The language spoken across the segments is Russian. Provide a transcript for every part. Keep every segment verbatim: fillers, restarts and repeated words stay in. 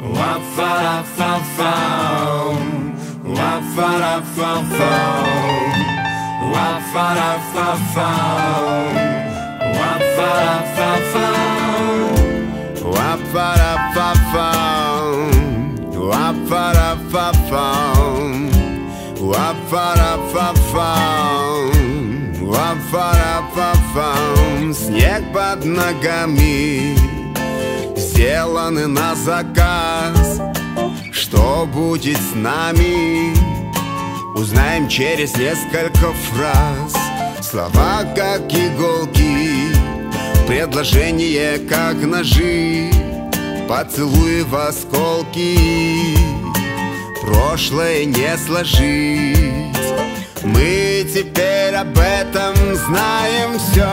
Снег под ногами сделаны на заказ. Что будет с нами, узнаем через несколько фраз. Слова как иголки, предложения как ножи, поцелуи в осколки, прошлое не сложить. Мы теперь об этом знаем все.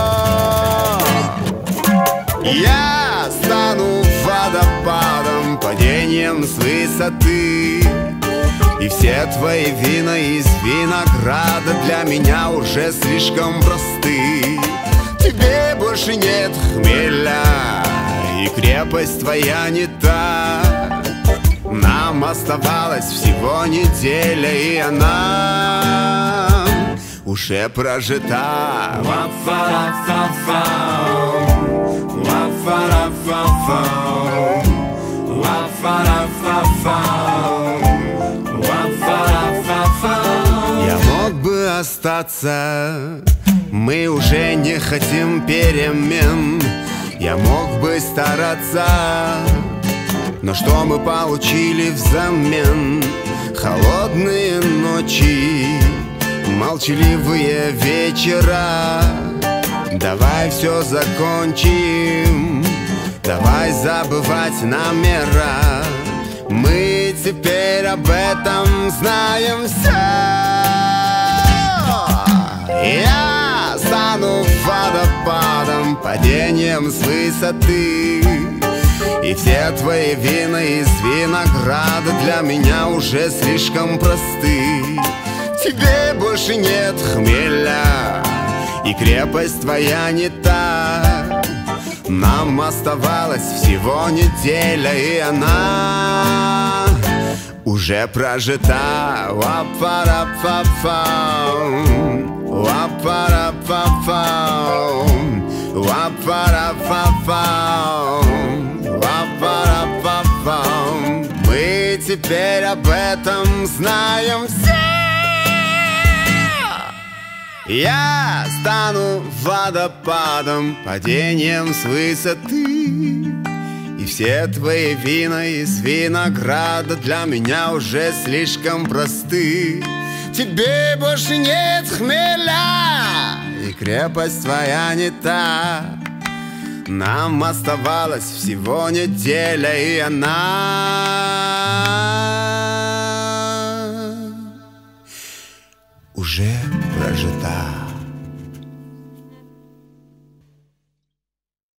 Я стану водопадом, падением с высоты, и все твои вина из винограда для меня уже слишком просты. Тебе больше нет хмеля, и крепость твоя не та. Нам оставалась всего неделя, и она уже прожита. Я мог бы остаться, мы уже не хотим перемен. Я мог бы стараться, но что мы получили взамен? Холодные ночи, молчаливые вечера. Давай все закончим, давай забывать номера. Мы теперь об этом знаем все. Я стану водопадом, падением с высоты, и все твои вина из винограда для меня уже слишком просты. Тебе больше нет хмеля, и крепость твоя не та. Нам оставалась всего неделя, и она уже прожита. Ва-па-ра-па-пам, ва-па-ра-па-пам, ва-па-ра-па-пам, ва-па-ра-па-пам. Мы теперь об этом знаем все. Я стану водопадом, падением с высоты, и все твои вина из винограда для меня уже слишком просты. Тебе больше нет хмеля, и крепость твоя не та. Нам оставалась всего неделя, и она уже прожита.